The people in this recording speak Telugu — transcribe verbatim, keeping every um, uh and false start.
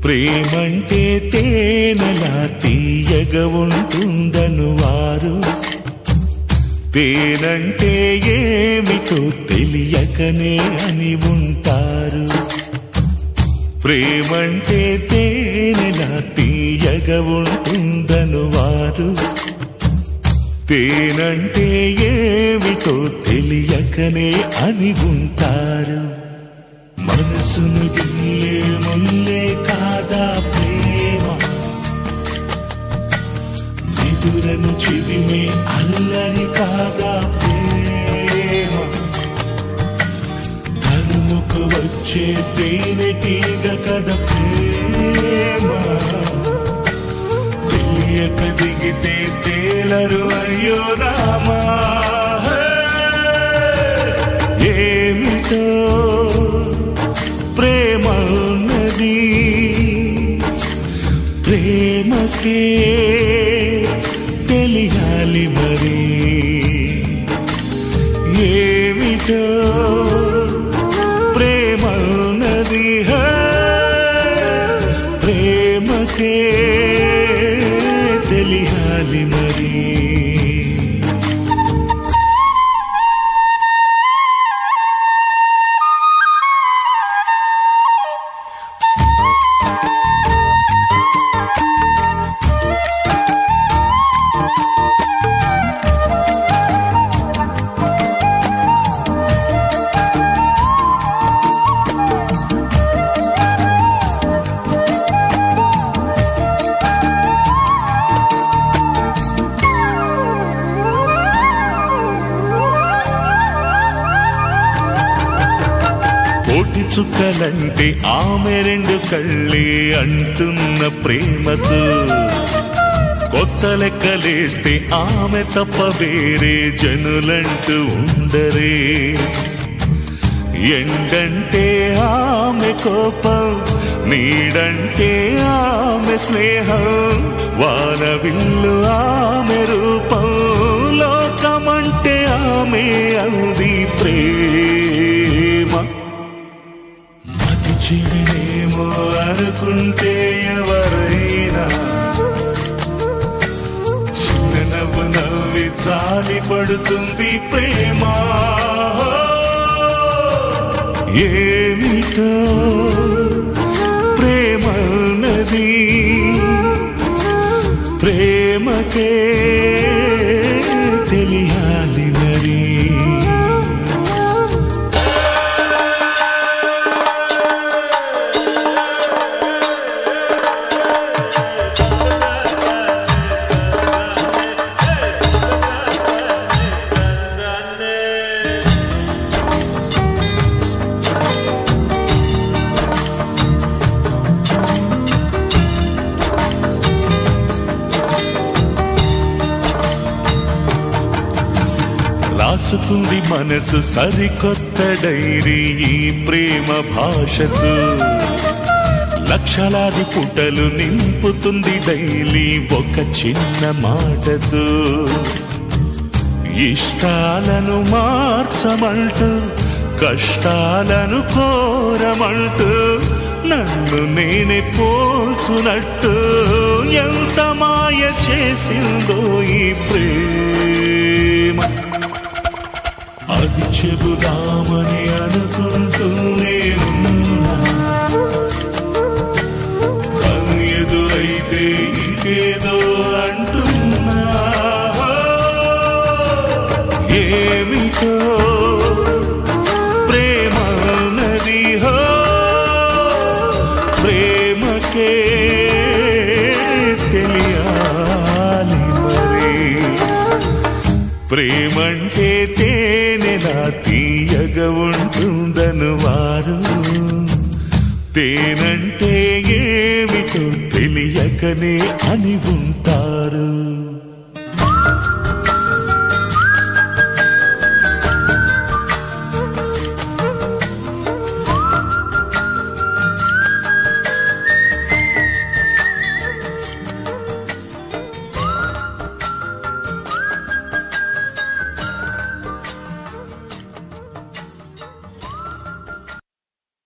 ప్రేమంటే తేనెలా తీయగా ఉంటుందను వారు తేనంటే ఏమిటో తెలియకనే అని ఉంటారు. ప్రేమంటే తేనెలా తీయగా ఉంటుందను వారు తేనంటే ఏమిటో తెలియకనే అని ఉంటారు. మనసును గిల్లే ముల్లే కాదా ప్రేమ, నిదురను చిదిమే అల్లరి కాదా ప్రేమ, తనుముకు వచ్చే తేనెటీగ కద ప్రేమ, తెలియక దిగితే తేలరు అయ్యో రామా. ఏమిటో ప్రేమన్నది ప్రేమకే తెలియాలి మరి. ఏమిటో ప్రేమన్నది ప్రేమకే తెలియాలి మరి. చుక్కలంటే ఆమె రెండు కళ్ళే అంటున్న ప్రేమతో కొత్త లెక్కలేస్తే ఆమె తప్ప వేరే జనులంటూ ఉండరే. ఎండంటే ఆమె కోపం, నీడంటే ఆమె స్నేహం, వానవిల్లు ఆమె రూపం, లోకమంటే ఆమె అంది ప్రేమ. చిడినేమో అనుకుంటే ఎవరైనా చిన్న నవ్వు నవ్వి జాలి పడుతుంది ప్రేమ. ఏమిటో ప్రేమన్నది ప్రేమకే తెలియాలి మరి. రాసుకుంది మనసు సరికొత్త డైరీ ఈ ప్రేమ భాషతో, లక్షలాది పుటలు నింపుతుంది డైలీ ఒక చిన్న మాటతో. ఇష్టాలను మార్చమంటూ కష్టాలను కోరమంటూ నన్ను నేనే పోల్చునట్టు ఎంత మాయ చేసిందో ఈ ప్రేమ. అది చెబుదామని అనుకుంటూనే ఉన్నా, కను ఎదురైతే ఇంకేదో అంటున్నా. ఏమిటో ప్రేమన్నది ప్రేమకే తెలియాలి మరి. ప్రేమంటే తేనెలా తీయగా ఉంటుందను వారు తేనంటే ఏమిటో తెలియకనే అని ఉంటారు.